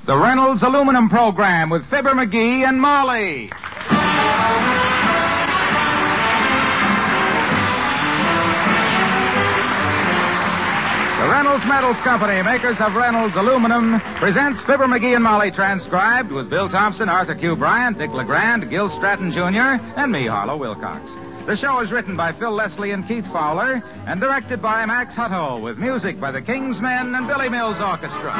the Reynolds Aluminum Program with Fibber McGee and Molly. The Reynolds Metals Company, makers of Reynolds Aluminum, presents Fibber McGee and Molly, transcribed with Bill Thompson, Arthur Q. Bryant, Dick LeGrand, Gil Stratton Jr., and me, Harlow Wilcox. The show is written by Phil Leslie and Keith Fowler and directed by Max Hutto, with music by the King's Men and Billy Mills Orchestra.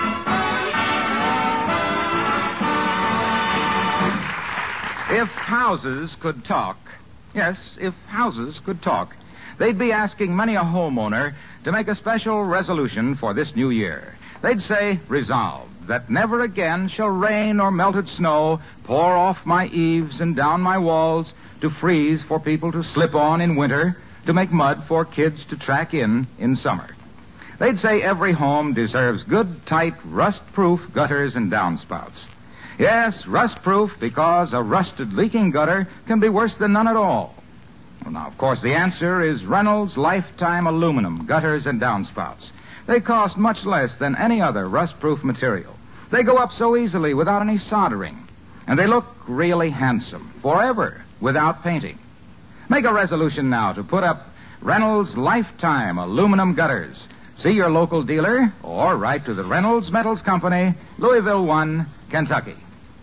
If houses could talk, yes, if houses could talk, they'd be asking many a homeowner to make a special resolution for this new year. They'd say, resolved, that never again shall rain or melted snow pour off my eaves and down my walls, to freeze for people to slip on in winter, to make mud for kids to track in summer. They'd say every home deserves good, tight, rust-proof gutters and downspouts. Yes, rust-proof, because a rusted, leaking gutter can be worse than none at all. Well, now, of course, the answer is Reynolds Lifetime Aluminum gutters and downspouts. They cost much less than any other rust-proof material. They go up so easily without any soldering. And they look really handsome, forever, without painting. Make a resolution now to put up Reynolds Lifetime Aluminum gutters. See your local dealer or write to the Reynolds Metals Company, Louisville 1, Kentucky.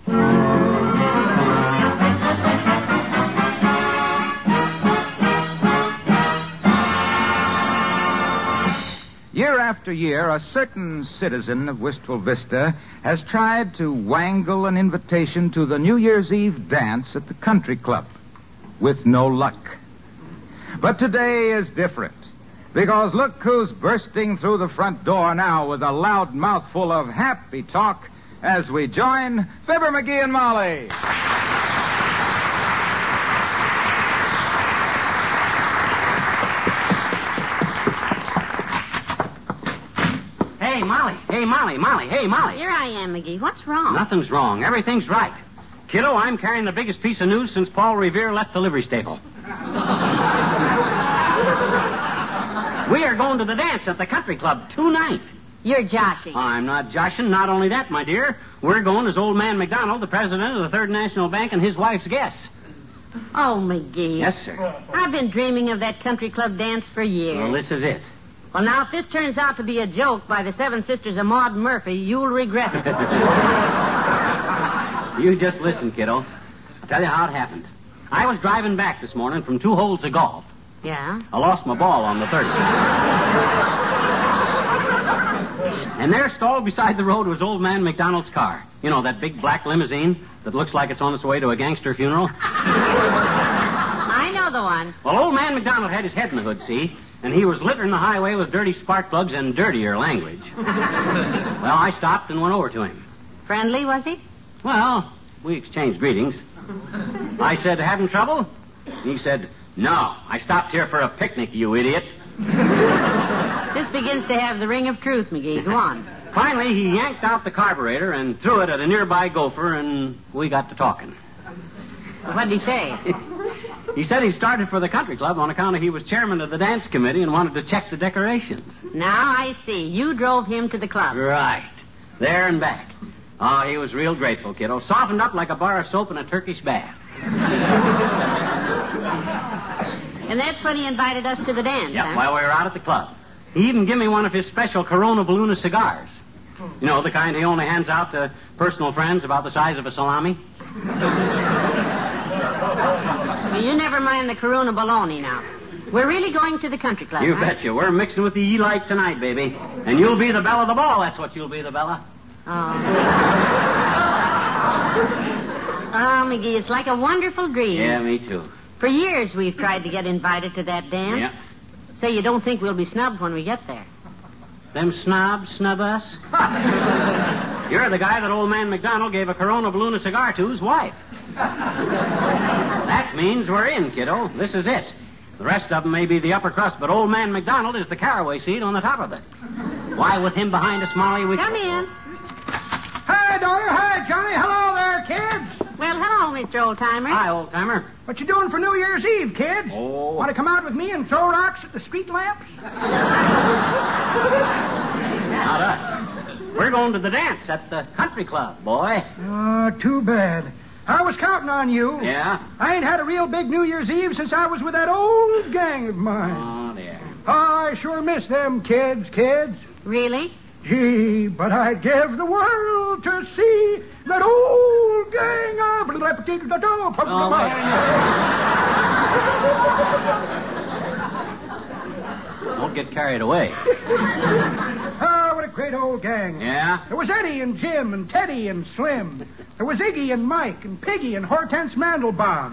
Year after year, a certain citizen of Wistful Vista has tried to wangle an invitation to the New Year's Eve dance at the country club, with no luck. But today is different, because look who's bursting through the front door now with a loud mouthful of happy talk as we join Fibber McGee and Molly. Hey, Molly. Here I am, McGee. What's wrong? Nothing's wrong. Everything's right. Kiddo, I'm carrying the biggest piece of news since Paul Revere left the livery stable. We are going to the dance at the country club tonight. You're joshing. I'm not joshing. Not only that, my dear. We're going as old man McDonald, the president of the Third National Bank, and his wife's guests. Oh, McGee. Yes, sir. I've been dreaming of that country club dance for years. Well, this is it. Well, now, if this turns out to be a joke by the Seven Sisters of Maud Murphy, you'll regret it. You just listen, kiddo. I'll tell you how it happened. I was driving back this morning from 2 holes of golf. Yeah? I lost my ball on the 30th. And there, stalled beside the road, was old man McDonald's car. You know, that big black limousine that looks like it's on its way to a gangster funeral? I know the one. Well, old man McDonald had his head in the hood, see? And he was littering the highway with dirty spark plugs and dirtier language. Well, I stopped and went over to him. Friendly, was he? Well, we exchanged greetings. I said, having trouble? He said, no, I stopped here for a picnic, you idiot. This begins to have the ring of truth, McGee. Go on. Finally, he yanked out the carburetor and threw it at a nearby gopher, and we got to talking. What did he say? He said he started for the country club on account of he was chairman of the dance committee and wanted to check the decorations. Now I see. You drove him to the club. Right. There and back. Oh, he was real grateful, kiddo. Softened up like a bar of soap in a Turkish bath. And that's when he invited us to the dance, Yep, huh? while we were out at the club. He even gave me one of his special Corona Balloon cigars. You know, the kind he only hands out to personal friends about the size of a salami. Well, you never mind the Corona baloney now. We're really going to the country club, You huh? betcha. We're mixing with the E-Light tonight, baby. And you'll be the belle of the ball. That's what you'll be, the Bella. Oh, McGee, it's like a wonderful dream. Yeah, me too. For years we've tried to get invited to that dance. Yeah. So you don't think we'll be snubbed when we get there? Them snobs snub us? You're the guy that old man McDonald gave a Corona Balloon cigar to his wife. That means we're in, kiddo. This is it. The rest of them may be the upper crust, but old man McDonald is the caraway seed on the top of it. Why, with him behind us, Molly, we... Come in. Hi, daughter. Hi, Johnny. Hello there, kids. Well, hello, Mr. Oldtimer. Hi, old-timer. What you doing for New Year's Eve, kids? Oh. Want to come out with me and throw rocks at the street lamps? Not us. We're going to the dance at the country club, boy. Oh, too bad. I was counting on you. Yeah? I ain't had a real big New Year's Eve since I was with that old gang of mine. Oh, dear. Oh, I sure miss them kids. Really? Gee, but I'd give the world to see that old gang of... Oh, Don't get carried away. Oh, what a great old gang. Yeah? There was Eddie and Jim and Teddy and Slim. There was Iggy and Mike and Piggy and Hortense Mandelbaum.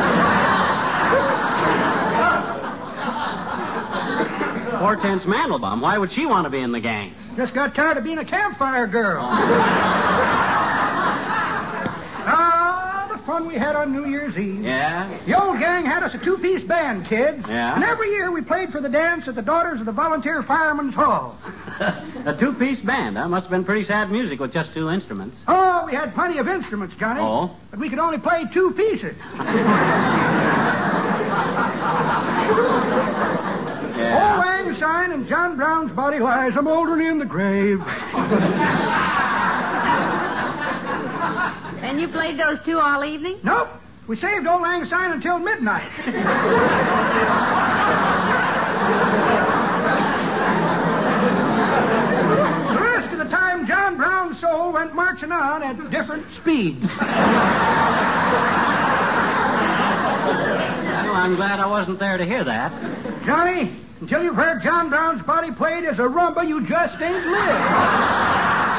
Hortense Mandelbaum. Why would she want to be in the gang? Just got tired of being a campfire girl. The fun we had on New Year's Eve. Yeah? The old gang had us a two-piece band, kids. Yeah? And every year we played for the dance at the Daughters of the Volunteer Firemen's Hall. A two-piece band, huh? Must have been pretty sad music with just two instruments. Oh, we had plenty of instruments, Johnny. Oh? But we could only play two pieces. Yeah. Old Lang Syne and John Brown's body lies a moldering in the grave. And you played those two all evening? Nope. We saved Old Lang Syne until midnight. The rest of the time, John Brown's soul went marching on at different speeds. Well, I'm glad I wasn't there to hear that. Johnny, until you've heard John Brown's body played as a rumba, you just ain't lived.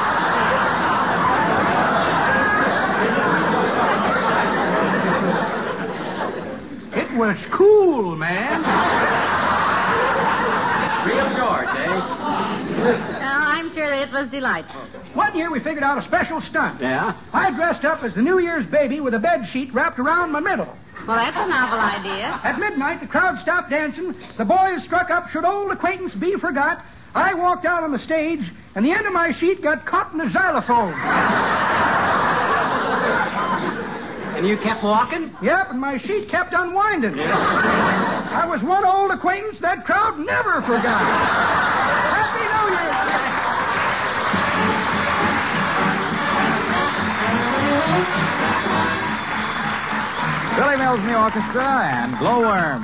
It was cool, man. Real George, eh? I'm sure it was delightful. One year we figured out a special stunt. Yeah? I dressed up as the New Year's baby with a bed sheet wrapped around my middle. Well, that's a novel idea. At midnight, the crowd stopped dancing. The boys struck up Should Old Acquaintance Be Forgot. I walked out on the stage, and the end of my sheet got caught in the xylophone. And you kept walking? Yep, and my sheet kept unwinding. Yeah. I was one old acquaintance that crowd never forgot. Happy New Year! Billy Mills in the orchestra and Glowworm.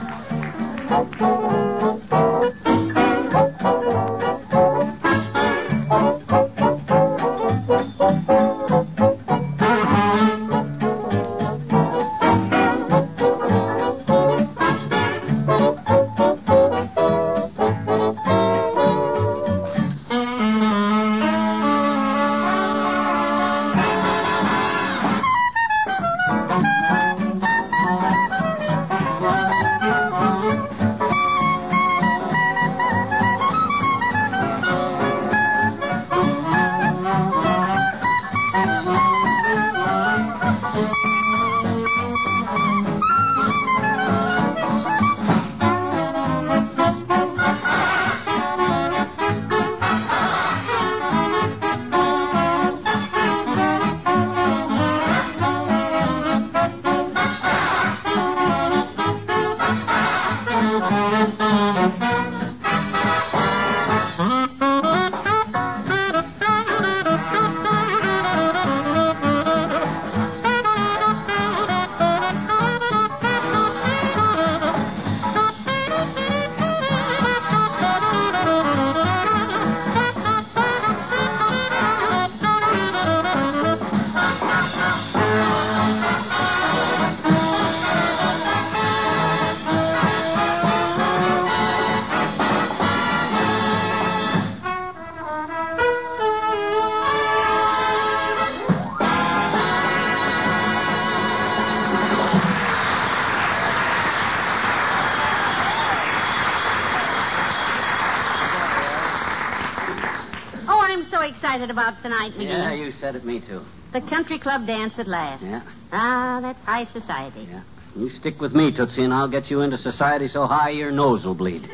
Excited about tonight, McGee. Yeah, you said it, me too. The country club dance at last. Yeah. Ah, that's high society. Yeah. You stick with me, Tootsie, and I'll get you into society so high your nose will bleed.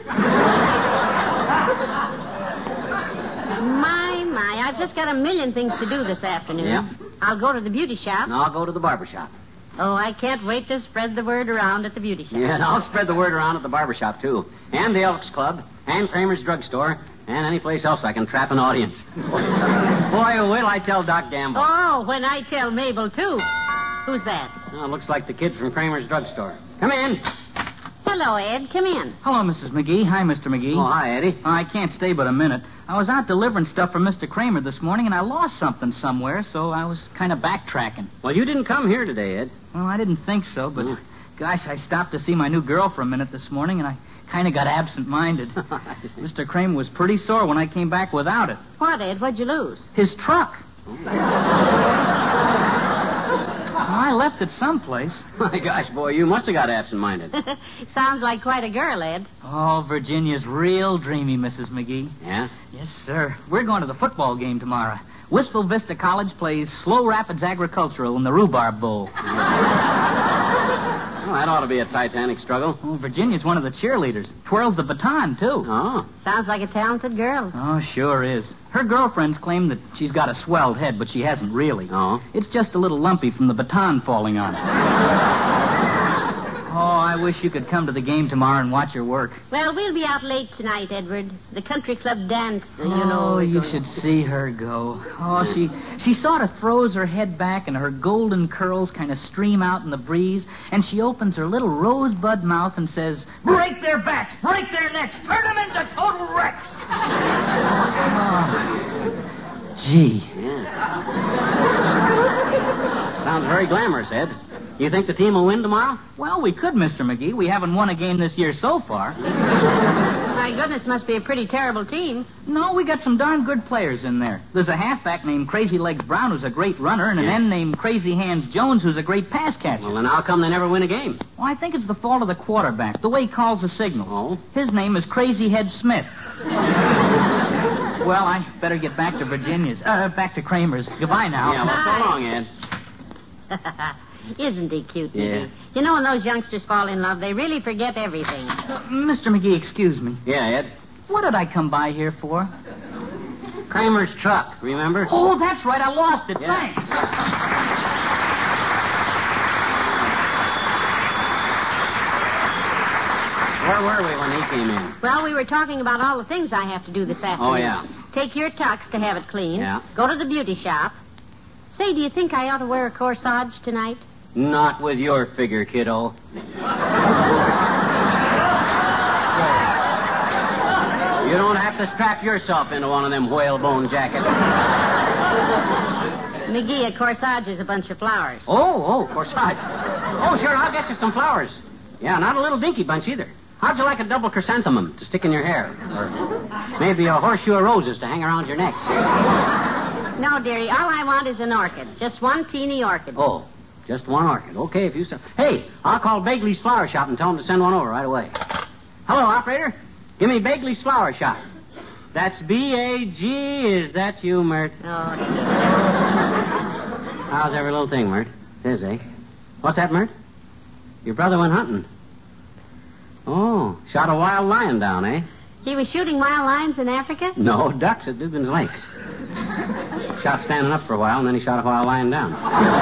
My, I've just got a million things to do this afternoon. Yeah. I'll go to the beauty shop. And I'll go to the barber shop. Oh, I can't wait to spread the word around at the beauty shop. Yeah, and I'll spread the word around at the barber shop, too. And the Elks Club, and Kramer's Drugstore, and any place else I can trap an audience. Boy, will I tell Doc Gamble. Oh, when I tell Mabel, too. Who's that? Oh, looks like the kid from Kramer's drugstore. Come in. Hello, Ed. Come in. Hello, Mrs. McGee. Hi, Mr. McGee. Oh, hi, Eddie. I can't stay but a minute. I was out delivering stuff for Mr. Kramer this morning, and I lost something somewhere, so I was kind of backtracking. Well, you didn't come here today, Ed. Well, I didn't think so, but, gosh, I stopped to see my new girl for a minute this morning, and I kind of got absent-minded. Mr. Kramer was pretty sore when I came back without it. What, Ed? What'd you lose? His truck. I left it someplace. My gosh, boy, you must have got absent-minded. Sounds like quite a girl, Ed. Oh, Virginia's real dreamy, Mrs. McGee. Yeah? Yes, sir. We're going to the football game tomorrow. Wistful Vista College plays Slow Rapids Agricultural in the Rhubarb Bowl. Well, that ought to be a titanic struggle. Oh, Virginia's one of the cheerleaders. Twirls the baton, too. Oh. Sounds like a talented girl. Oh, sure is. Her girlfriends claim that she's got a swelled head, but she hasn't really. Oh? It's just a little lumpy from the baton falling on it. Oh, I wish you could come to the game tomorrow and watch her work. Well, we'll be out late tonight, Edward. The country club dance, you know. Oh, you should see her go. Oh, she sort of throws her head back and her golden curls kind of stream out in the breeze, and she opens her little rosebud mouth and says, "Break their backs, break their necks, turn them into total wrecks." Oh, gee. Yeah. Sounds very glamorous, Ed. You think the team will win tomorrow? Well, we could, Mr. McGee. We haven't won a game this year so far. My goodness, must be a pretty terrible team. No, we got some darn good players in there. There's a halfback named Crazy Legs Brown who's a great runner, and an end named Crazy Hands Jones who's a great pass catcher. Well, then how come they never win a game? Well, I think it's the fault of the quarterback, the way he calls the signals. Oh? His name is Crazy Head Smith. Well, I better get back to back to Kramer's. Goodbye now. Yeah, well, so long, Ed. Isn't he cute, Yeah. McGee? You know, when those youngsters fall in love, they really forget everything. Mr. McGee, excuse me. Yeah, Ed. What did I come by here for? Kramer's truck, remember? Oh, that's right. I lost it. Yeah. Thanks. Where were we when he came in? Well, we were talking about all the things I have to do this afternoon. Oh, yeah. Take your tux to have it cleaned. Yeah. Go to the beauty shop. Say, do you think I ought to wear a corsage tonight? Not with your figure, kiddo. You don't have to strap yourself into one of them whalebone jackets. McGee, a corsage is a bunch of flowers. Oh, corsage. Oh, sure, I'll get you some flowers. Yeah, not a little dinky bunch either. How'd you like a double chrysanthemum to stick in your hair? Or maybe a horseshoe of roses to hang around your neck? No, dearie, all I want is an orchid. Just one teeny orchid. Oh, just one orchid. Okay, if you say. Hey, I'll call Bagley's Flower Shop and tell them to send one over right away. Hello, operator. Give me Bagley's Flower Shop. That's B-A-G. Is that you, Mert? Oh. How's every little thing, Mert? It is, eh? What's that, Mert? Your brother went hunting. Oh, shot a wild lion down, eh? He was shooting wild lions in Africa? No, ducks at Dugan's Lake. Shot standing up for a while, and then he shot a wild lion down.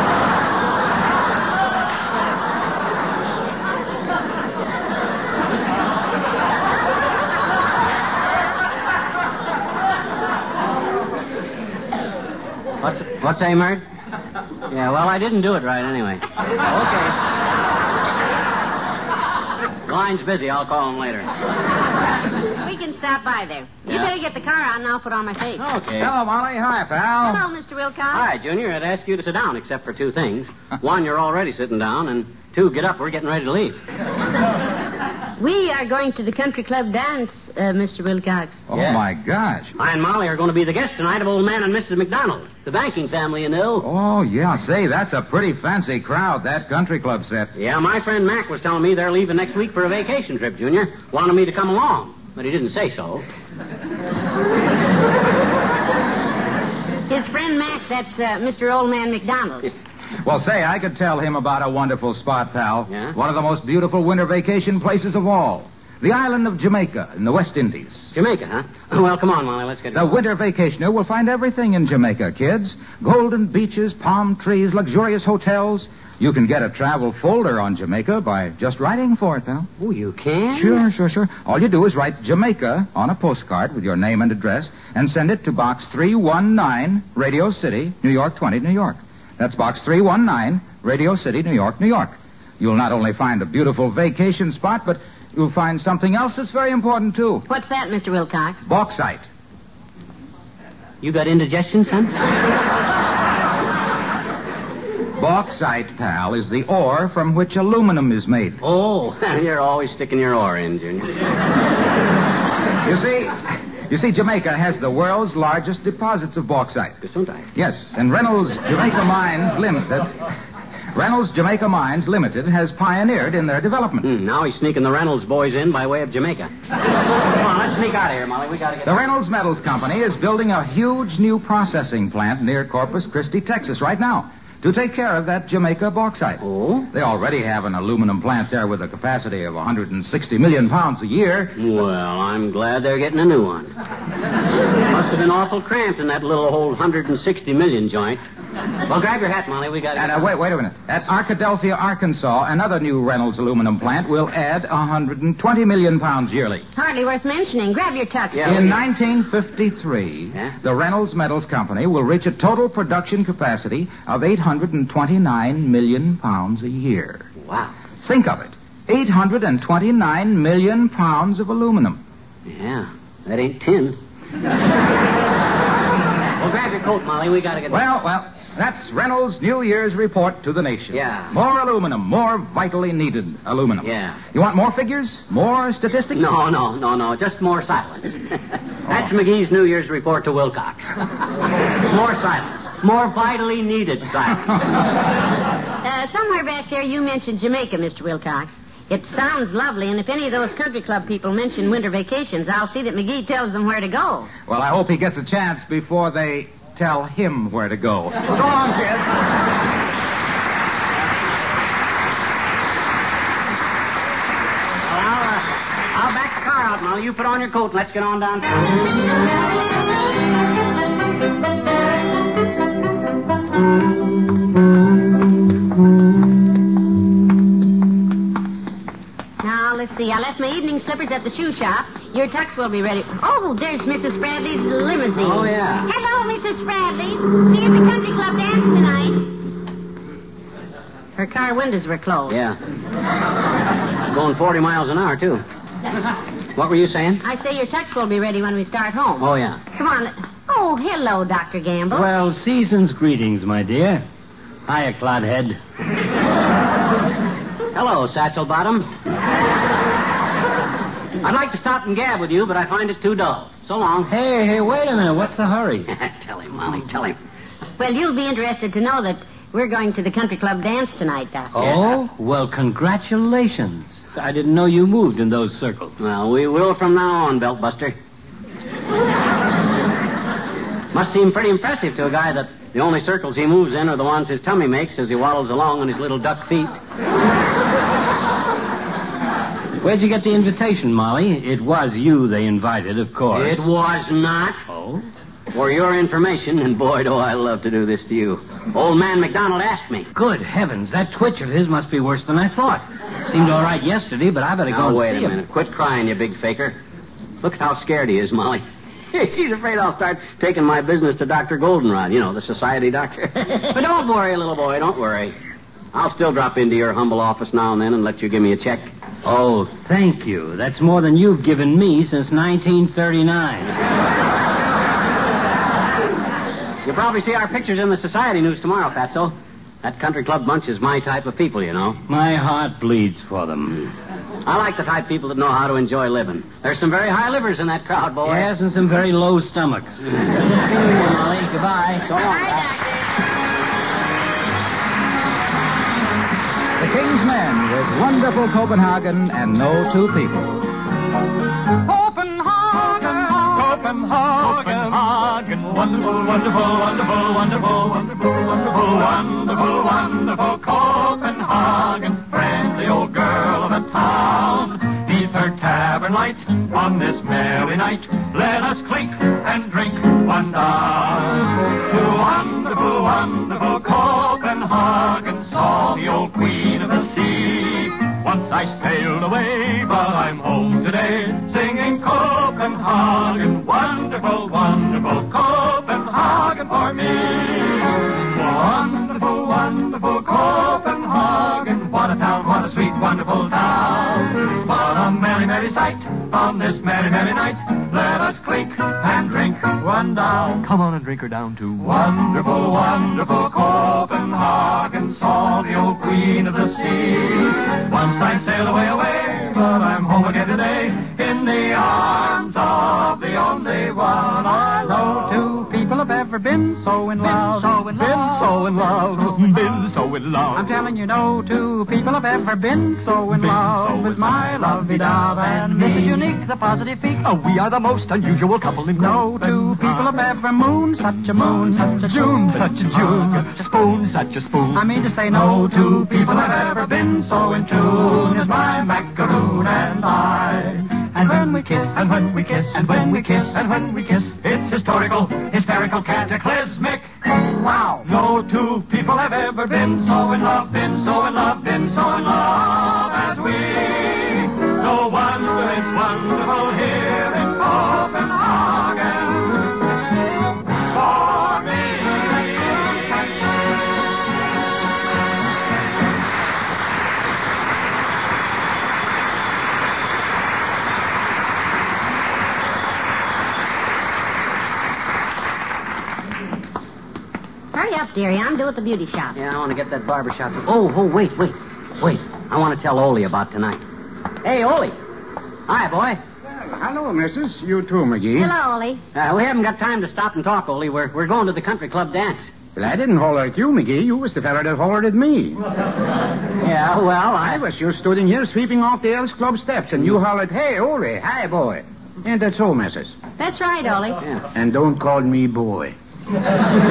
What's that, Mert? Yeah, well, I didn't do it right anyway. Okay. The line's busy. I'll call him later. We can stop by there. You Yeah. better get the car out and I'll put on my face. Okay. Hello, Molly. Hi, pal. Hello, Mr. Wilcox. Hi, Junior. I'd ask you to sit down, except for two things. One, you're already sitting down, and two, get up. We're getting ready to leave. We are going to the country club dance, Mr. Wilcox. Oh, Yeah. my gosh. I and Molly are going to be the guests tonight of old man and Mrs. McDonald, the banking family, you know. Oh, yeah. Say, that's a pretty fancy crowd, that country club set. Yeah, my friend Mac was telling me they're leaving next week for a vacation trip, Junior. Wanted me to come along, but he didn't say so. His friend Mac, that's Mr. Old Man McDonald. Well, say, I could tell him about a wonderful spot, pal. Yeah? One of the most beautiful winter vacation places of all. The island of Jamaica in the West Indies. Jamaica, huh? Well, come on, Molly, let's get The going. winter vacationer will find everything in Jamaica, kids. Golden beaches, palm trees, luxurious hotels. You can get a travel folder on Jamaica by just writing for it, pal. Oh, you can? Sure. All you do is write Jamaica on a postcard with your name and address and send it to Box 319, Radio City, New York 20, New York. That's Box 319, Radio City, New York, New York. You'll not only find a beautiful vacation spot, but you'll find something else that's very important, too. What's that, Mr. Wilcox? Bauxite. You got indigestion, son? Bauxite, pal, is the ore from which aluminum is made. Oh, you're always sticking your oar in, Junior. You see, Jamaica has the world's largest deposits of bauxite. Gesundheit. Yes, and Reynolds Jamaica Mines Limited has pioneered in their development. Now he's sneaking the Reynolds boys in by way of Jamaica. Come on, let's sneak out of here, Molly. We gotta get... The Reynolds Metals Company is building a huge new processing plant near Corpus Christi, Texas, right now, to take care of that Jamaica bauxite. Oh? They already have an aluminum plant there with a capacity of 160 million pounds a year. Well, I'm glad they're getting a new one. Must have been awful cramped in that little old 160 million joint. Well, grab your hat, Molly. We got to... And wait a minute. At Arkadelphia, Arkansas, another new Reynolds aluminum plant will add 120 million pounds yearly. Hardly worth mentioning. Grab your tux. Yeah. In 1953, the Reynolds Metals Company will reach a total production capacity of 829 million pounds a year. Wow. Think of it. 829 million pounds of aluminum. Yeah, that ain't tin. Well, grab your coat, Molly. We got to get... Well, that's Reynolds' New Year's report to the nation. Yeah. More aluminum, more vitally needed aluminum. Yeah. You want more figures? More statistics? No. Just more silence. That's McGee's New Year's report to Wilcox. More silence. More vitally needed silence. Somewhere back there you mentioned Jamaica, Mr. Wilcox. It sounds lovely, and if any of those country club people mention winter vacations, I'll see that McGee tells them where to go. Well, I hope he gets a chance before they tell him where to go. So long, kids. I'll back the car out, Molly. You put on your coat and let's get on downtown. Now, let's see. I left my evening slippers at the shoe shop. Your tux will be ready. Oh, there's Mrs. Spradley's limousine. Oh, yeah. Hello, Mrs. Spradley. See you at the country club dance tonight. Her car windows were closed. Yeah. Going 40 miles an hour, too. What were you saying? I say your tux will be ready when we start home. Oh, yeah. Come on. Oh, hello, Dr. Gamble. Well, season's greetings, my dear. Hiya, Clodhead. Hello, Satchel Bottom. I'd like to stop and gab with you, but I find it too dull. So long. Hey, wait a minute. What's the hurry? Tell him, Molly, tell him. Well, you'll be interested to know that we're going to the country club dance tonight, Doctor. Oh? Well, congratulations. I didn't know you moved in those circles. Well, we will from now on, Beltbuster. Must seem pretty impressive to a guy that the only circles he moves in are the ones his tummy makes as he waddles along on his little duck feet. Where'd you get the invitation, Molly? It was you they invited, of course. It was not. Oh? For your information, and boy, do I love to do this to you. Old man McDonald asked me. Good heavens, that twitch of his must be worse than I thought. Seemed all right yesterday, but I better go Now, and wait see a him. minute. Quit crying, you big faker. Look how scared he is, Molly. He's afraid I'll start taking my business to Dr. Goldenrod, you know, the society doctor. But don't worry, little boy, don't worry. I'll still drop into your humble office now and then and let you give me a check. Oh, thank you. That's more than you've given me since 1939. You'll probably see our pictures in the society news tomorrow, Fatso. That country club bunch is my type of people, you know. My heart bleeds for them. I like the type of people that know how to enjoy living. There's some very high livers in that crowd, boy. Yes, and some very low stomachs. Molly, goodbye. So long, Bye, Pat. The King's Men with wonderful Copenhagen and no two people. Copenhagen, wonderful, wonderful, wonderful, wonderful, wonderful, wonderful, wonderful, wonderful Copenhagen, friendly old girl of a town, neath her tab. wonderful Copenhagen, saw the old queen of the sea. Once I sailed away, but I'm home today, singing Copenhagen, wonderful, wonderful Copenhagen for me. Wonderful, wonderful Copenhagen, what a town, what a sweet, wonderful town. What a merry, merry sight on this merry, merry night. Let us clink and drink one down. Come on and drink her down, too. Wonderful, wonderful Copenhagen, saw the old queen of the sea. Once I sailed away, away, but I'm home again today, in the arms of the only one I love. Two people have ever been so in love. Been so in love, been so in love. I'm telling you, no two people have ever been so in love as my lovey-dove and me. Mrs. Unique, the positive peak. We are the most unusual couple in No two people have ever mooned such a moon, such a June, such a June, spoon, such a spoon. I mean to say, no two people have ever been so in tune as my macaroon and I. And when we kiss, And when we kiss, and when we kiss, and when we kiss, it's historical, hysterical, cataclysmic. wow. No two people have ever been so in love, been so in love, been so in love as we. No wonder it's wonderful here in Copenhagen for me. Hurry up, dearie. I'm due at the beauty shop. Yeah, I want to get that barber shop. Oh, wait. I want to tell Ole about tonight. Hey, Ole. Hi, boy. Well, hello, missus. You too, McGee. Hello, Ollie. We haven't got time to stop and talk, Ole. We're going to the country club dance. Well, I didn't holler at you, McGee. You was the fella that hollered at me. Yeah, well, I was just stood in here sweeping off the Elks Club steps, and you hollered, hey, Ole, hi, boy. Ain't that so, missus? That's right, Ollie. Yeah. And don't call me boy. Well,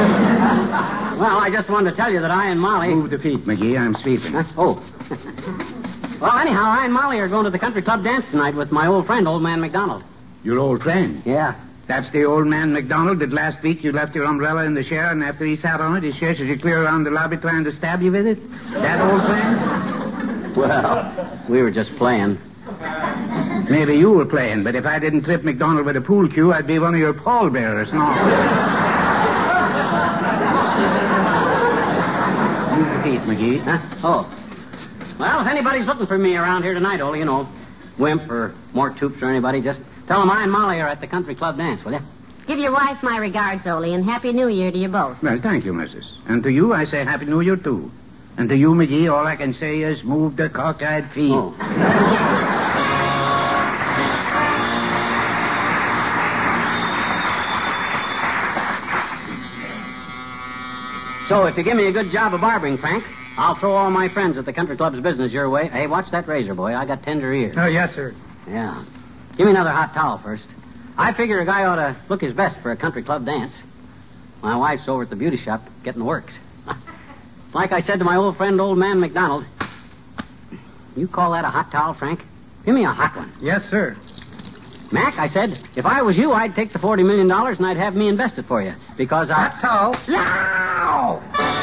I just wanted to tell you that I and Molly... Move the feet, McGee. I'm sweeping. Huh? Oh. Well, anyhow, I and Molly are going to the country club dance tonight with my old friend, Old Man McDonald. Your old friend? Yeah. That's the old man McDonald that last week you left your umbrella in the chair, and after he sat on it, his chair you clear around the lobby trying to stab you with it? That old friend? Well, we were just playing. Maybe you were playing, but if I didn't trip McDonald with a pool cue, I'd be one of your pallbearers. No. Move the feet, McGee. Huh? Oh. Well, if anybody's looking for me around here tonight, Ole, you know, Wimp or Mort Toops or anybody, just tell them I and Molly are at the country club dance, will you? Give your wife my regards, Ollie, and Happy New Year to you both. Well, thank you, missus. And to you, I say Happy New Year, too. And to you, McGee, all I can say is move the cockeyed feet. Oh. So, if you give me a good job of barbering, Frank, I'll throw all my friends at the country club's business your way. Hey, watch that razor, boy. I got tender ears. Oh, yes, sir. Yeah. Give me another hot towel first. I figure a guy ought to look his best for a country club dance. My wife's over at the beauty shop getting the works. Like I said to my old friend, Old Man McDonald, you call that a hot towel, Frank? Give me a hot one. Yes, sir. Mac, I said, if I was you, I'd take the $40 million and I'd have me invest it for you. Because I... Hot towel. Now!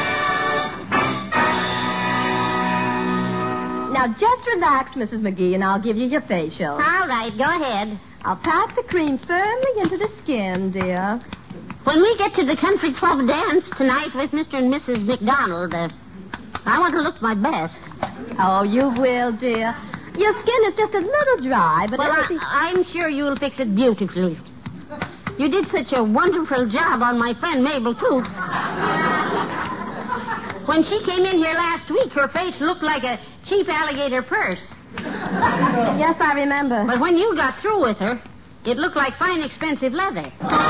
Now, just relax, Mrs. McGee, and I'll give you your facial. All right, go ahead. I'll pack the cream firmly into the skin, dear. When we get to the country club dance tonight with Mr. and Mrs. McDonald, I want to look my best. Oh, you will, dear. Your skin is just a little dry, but Well, everything... I'm sure you'll fix it beautifully. You did such a wonderful job on my friend Mabel Toops. When she came in here last week, her face looked like a cheap alligator purse. Yes, I remember. But when you got through with her, it looked like fine, expensive leather.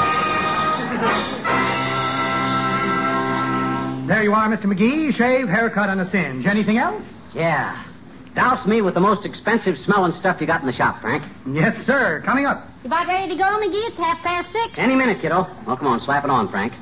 There you are, Mr. McGee. Shave, haircut, and a singe. Anything else? Yeah. Douse me with the most expensive smelling stuff you got in the shop, Frank. Yes, sir. Coming up. You about ready to go, McGee? It's 6:30. Any minute, kiddo. Well, come on, slap it on, Frank.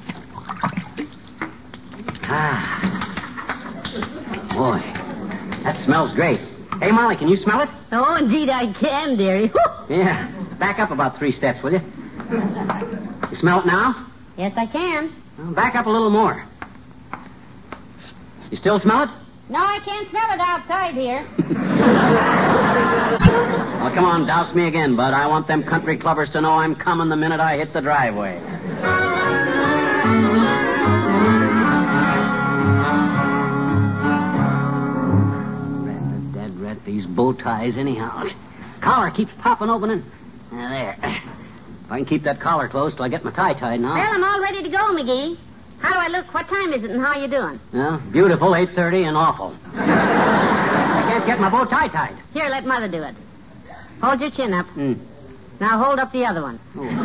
Ah. Boy, that smells great. Hey, Molly, can you smell it? Oh, indeed I can, dearie. Yeah. Back up about 3 steps, will you? You smell it now? Yes, I can. Well, back up a little more. You still smell it? No, I can't smell it outside here. Well, come on, douse me again, bud. I want them country clubbers to know I'm coming the minute I hit the driveway. Dead rat, these bow ties anyhow. Collar keeps popping open and... there. If I can keep that collar closed till I get my tie tied now. Well, I'm all ready to go, McGee. How do I look? What time is it and how you doing? Well, beautiful, 8:30, and awful. I can't get my bow tie tied. Here, let Mother do it. Hold your chin up. Now hold up the other one.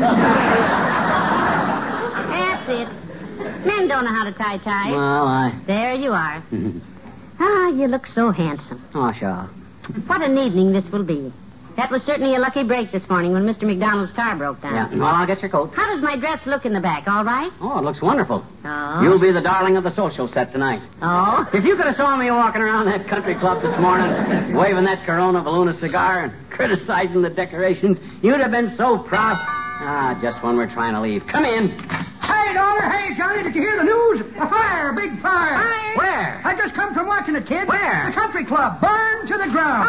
That's it. Men don't know how to tie ties. Well, There you are. You look so handsome. Oh, sure. What an evening this will be. That was certainly a lucky break this morning when Mr. McDonald's car broke down. Yeah, well, I'll get your coat. How does my dress look in the back? All right? Oh, it looks wonderful. Oh. You'll be the darling of the social set tonight. Oh? If you could have saw me walking around that country club this morning, waving that Corona Valuna cigar and criticizing the decorations, you'd have been so proud. Just when we're trying to leave. Come in. Hey, daughter. Hey, Johnny, did you hear the news? A fire, big fire. Fire? Where? I just come from watching it, kid. Where? The country club. Burned to the ground.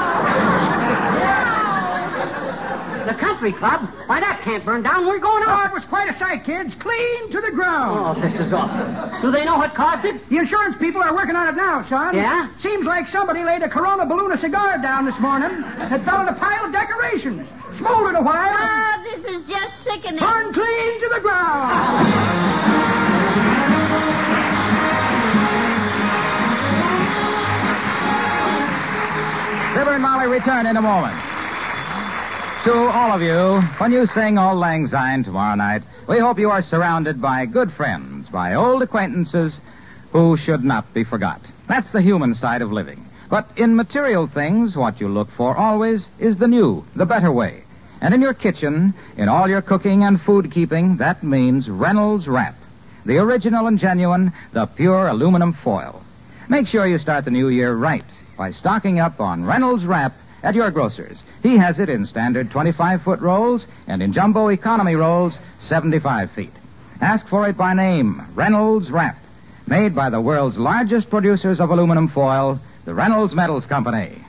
The country club? Why, that can't burn down. We're going Oh, out. it was quite a sight, kids. Clean to the ground. Oh, this is awful. Do they know what caused it? The insurance people are working on it now, son. Yeah? Seems like somebody laid a Corona Balloon cigar down this morning and fell in a pile of decorations. Smoldered a while. Oh, this is just sickening. Burned clean to the ground. Fibber and Molly return in a moment. To all of you, when you sing Auld Lang Syne tomorrow night, we hope you are surrounded by good friends, by old acquaintances who should not be forgot. That's the human side of living. But in material things, what you look for always is the new, the better way. And in your kitchen, in all your cooking and food keeping, that means Reynolds Wrap. The original and genuine, the pure aluminum foil. Make sure you start the new year right by stocking up on Reynolds Wrap at your grocer's. He has it in standard 25-foot rolls and in jumbo economy rolls 75 feet. Ask for it by name, Reynolds Wrap. Made by the world's largest producers of aluminum foil, the Reynolds Metals Company.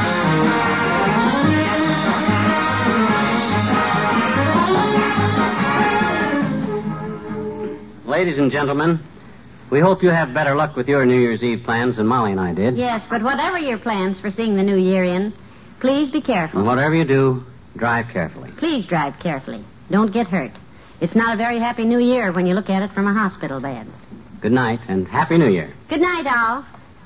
Ladies and gentlemen, we hope you have better luck with your New Year's Eve plans than Molly and I did. Yes, but whatever your plans for seeing the new year in, please be careful. And whatever you do, drive carefully. Please drive carefully. Don't get hurt. It's not a very happy new year when you look at it from a hospital bed. Good night, and Happy New Year. Good night, all.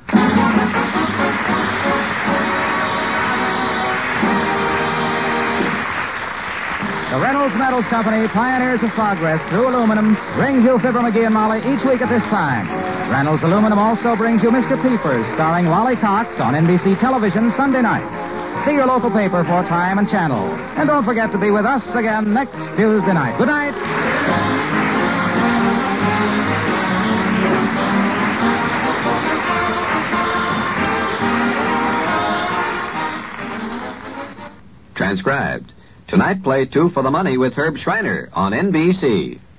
The Reynolds Metals Company, pioneers of progress through aluminum, brings you Fibber, McGee, and Molly each week at this time. Reynolds Aluminum also brings you Mr. Peepers, starring Wally Cox on NBC television Sunday nights. See your local paper for time and channel. And don't forget to be with us again next Tuesday night. Good night. Transcribed. Tonight, play Two for the Money with Herb Schreiner on NBC.